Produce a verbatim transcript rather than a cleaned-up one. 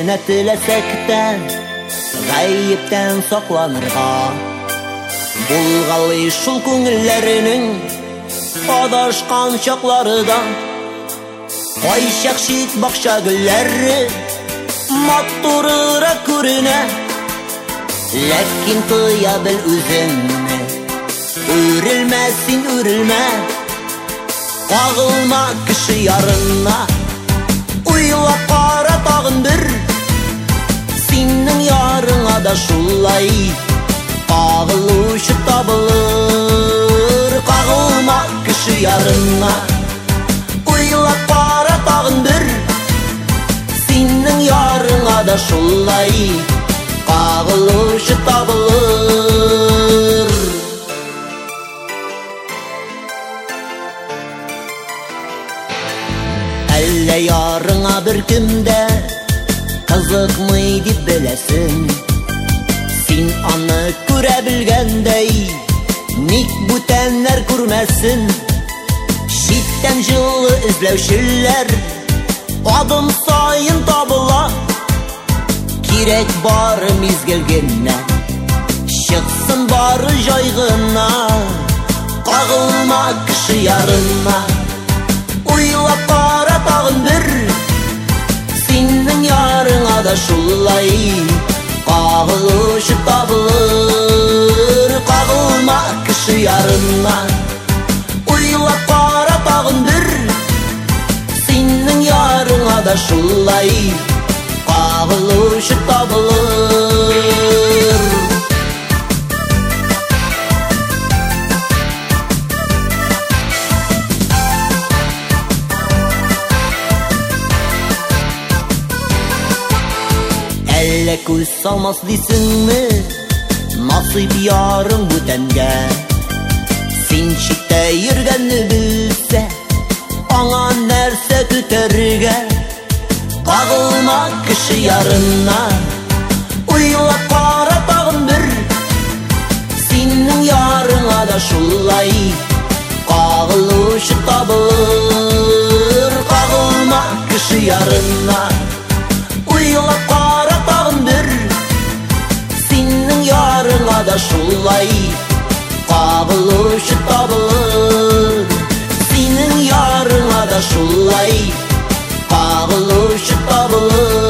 Кішкене тілесек те ғайыптен сақланырға, болғалы шул көңіллерінің адашқан шақларыда. Қайшақ шет бақша гүлләрі матурырақ көріне, ләкин тыя біл өзіңні, өрілмәсін өрілмә, қағылма кіші ярына. Уйлап қара тағын бір, сенің ярыңа да шулай қағылушы табылыр. Қағылма кіші ярына. Уйлап қара тағын бір, сенің ярыңа да шулай қағылушы табылыр. Әлі ярыңа бір кімді қызықмай деп білесің, сен аны көре білгендей ник бүтәнләр көрмәсін. Шиттен жылы ізләушілер адым сайын табыла, керек бары мезгілгенне шықсын бары жайғына. Қағылма кіші ярына. Уйлап қара тағын бір, сенің ярыңа да шулай қағылушы табылыр. Қағылма кіші ярына. Уйлап қара тағын бір, сенің ярыңа да шулай қағылушы табылыр. Әлі көз салмас дейсіңмі насип ярың бүтәнге, сен шетте йөргәнне білсе аңа нәрсә көтәргә. Қағылма кіші ярына. Уйлап қара тағын бір, сенің ярыңа да шулай қағылушы табылыр. Қағылма кіші ярына. Уйлап қара тағын бір, сенің ярыңа да шулай қағылушы табылыр. Сенің ярыңа да шулай қағылушы табылыр.